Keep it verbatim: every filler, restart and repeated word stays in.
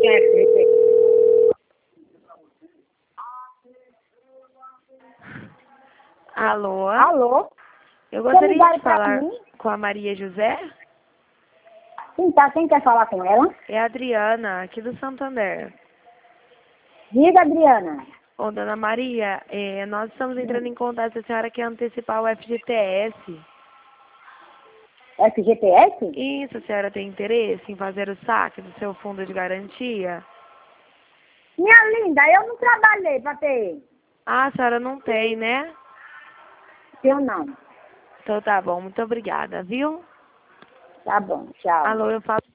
Alô? Alô? Eu gostaria ligaram de pra falar mim? com a Maria José. Sim, tá. Quem quer falar com ela? É a Adriana, aqui do Santander. Diga, Adriana. Ô, dona Maria, é, nós estamos entrando em contato se a senhora quer antecipar o F G T S. F G T S? Isso, a senhora tem interesse em fazer o saque do seu fundo de garantia? Minha linda, eu não trabalhei pra ter. Ah, a senhora não tem, né? Eu não. Então tá bom, muito obrigada, viu? Tá bom, tchau. Alô, eu falo...